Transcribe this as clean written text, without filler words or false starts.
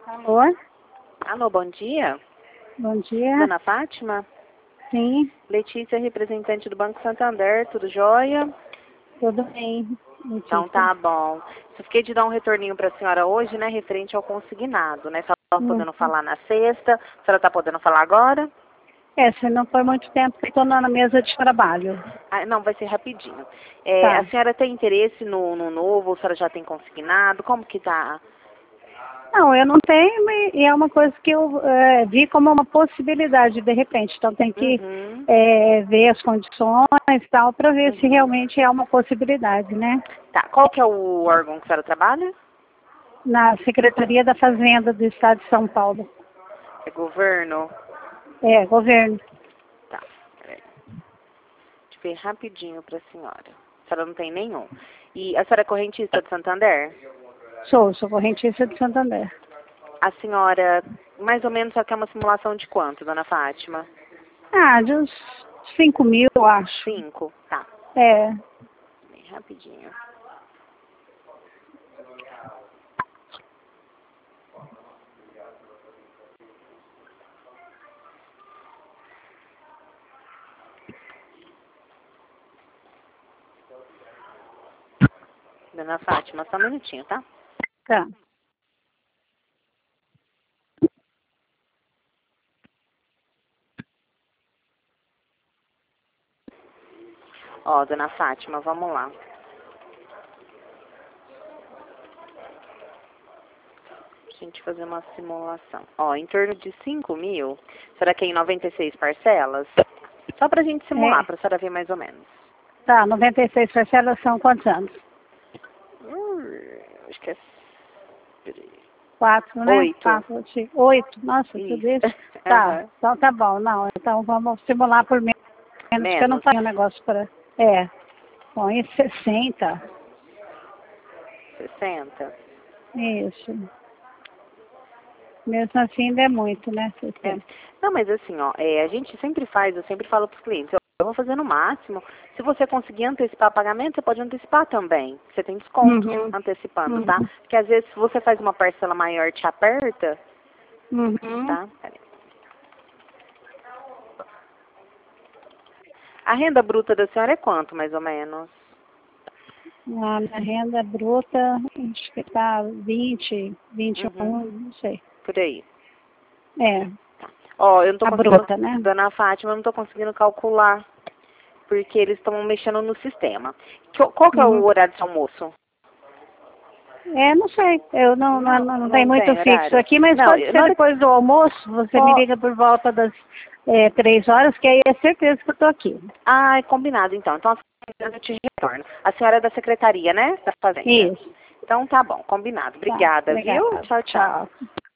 Alô? Alô, bom dia. Bom dia. Dona Fátima? Sim, Letícia, representante do Banco Santander, tudo jóia? tudo bem. Então Letícia. tá bom. Eu fiquei de dar um retorninho para a senhora hoje, né, referente ao consignado, né? Só estava podendo falar na sexta, a senhora tá podendo falar agora? Se não for muito tempo que estou na mesa de trabalho. Ah, não, vai ser rapidinho. Tá. A senhora tem interesse no novo, ou a senhora já tem consignado? Como que tá? Não, eu não tenho e é uma coisa que eu vi como uma possibilidade de repente. Então tem que Uhum. ver as condições e tal para ver se realmente é uma possibilidade, né? Tá, qual que é o órgão que a senhora trabalha? Na Secretaria da Fazenda do Estado de São Paulo. É governo? Governo. Tá, peraí. Deixa eu ver rapidinho para a senhora. A senhora não tem nenhum. E a senhora é correntista de Santander? Sou correntista de Santander. A senhora, mais ou menos, só quer uma simulação de quanto, dona Fátima? De uns 5.000, eu acho. 5? Tá, É. bem rapidinho. Dona Fátima, só um minutinho, tá? Tá. Ó, dona Fátima, vamos lá. A gente fazer uma simulação. Ó, em torno de 5.000, será que é em 96 parcelas? Só pra gente simular, pra senhora ver mais ou menos. Tá, 96 parcelas são quantos anos? Acho que é... peraí. 4, né? 8. 4, 8. Nossa, tudo Isso. isso? Tá, Aham. então tá bom. Não, então vamos simular por menos, que eu não Menos? tenho negócio para... Põe 60. 60? Isso. Mesmo assim ainda é muito, né? É. 60. Não, mas assim, ó, a gente sempre faz, eu sempre falo para os clientes, eu vou fazer no máximo. Se você conseguir antecipar pagamento, você pode antecipar também. Você tem desconto Uhum. antecipando, tá? Uhum. Porque às vezes se você faz uma parcela maior, te aperta, Uhum. tá? Peraí. A renda bruta da senhora é quanto, mais ou menos? A minha renda bruta, acho que tá 20, Uhum. 21, não sei. Por aí. É, Ó, eu não tô a conseguindo, bruta, né? dona Fátima, eu não tô conseguindo calcular, porque eles estão mexendo no sistema. Qual que é o Uhum. horário de almoço? Não sei. Eu não tenho Não muito tem fixo horário. aqui, mas Não, pode ser na hora que... depois do almoço. Você me Ó, liga por volta das 3 horas, que aí é certeza que eu tô aqui. ah, é combinado então. Então, eu te retorno. A senhora é da secretaria, né? Da Fazenda. Isso. Então, tá bom, combinado. Tá. Obrigada, viu? Obrigada. Tchau, tchau. Tchau.